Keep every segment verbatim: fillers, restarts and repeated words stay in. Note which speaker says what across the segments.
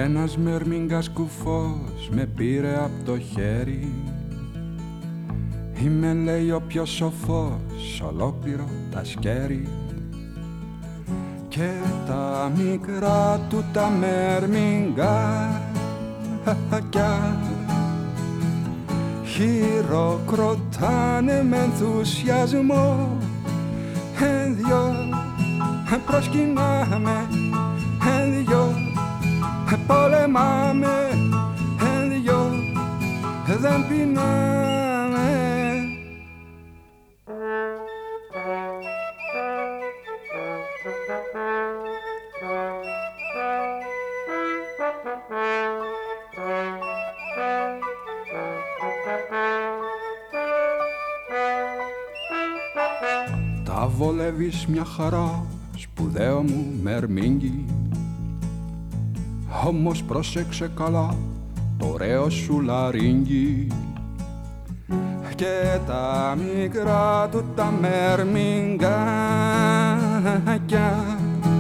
Speaker 1: Ένας μερμήγκας κουφός με πήρε απ' το χέρι. Είμαι, λέει, ο πιο σοφός, ολόκληρο τα σκέρι. Και τα μικρά του τα μερμήγκάκια χειροκροτάνε με ενθουσιασμό. Εν δυο προσκυνάμε, εν δυο πολεμάμε, εν δυο δεν πεινάμε. Τα βολεύεις μια χαρά, σπουδαίο μου μερμήγκι. Όμως πρόσεξε καλά το ωραίο σου λαρύγγι. Και τα μικρά του τα μερμήγκάκια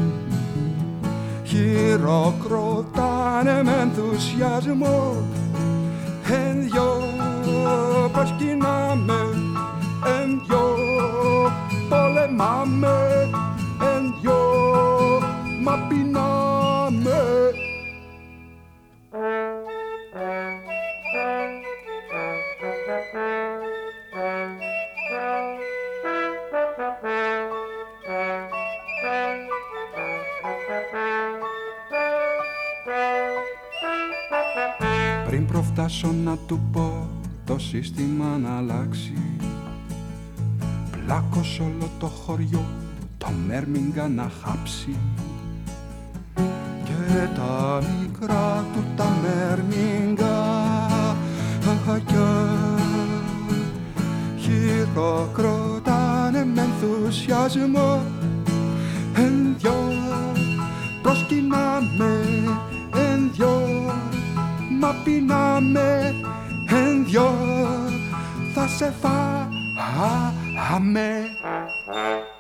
Speaker 1: χειροκροτάνε με ενθουσιασμό. Εν δυο προσκυνάμε, εν δυο πολεμάμε, εν δυο μα πεινάμε. Πριν προφτάσω να του πω το σύστημα να αλλάξει, πλάκος όλο το χωριό το μέρμιγκα να χάψει. Και τα μικρά του τα μερμήγκάκια χειροκροτάνε με ενθουσιασμό. Εν δυο προσκυνάμε, εν δυο μα πεινάμε, εν δυο θα σε φάμε.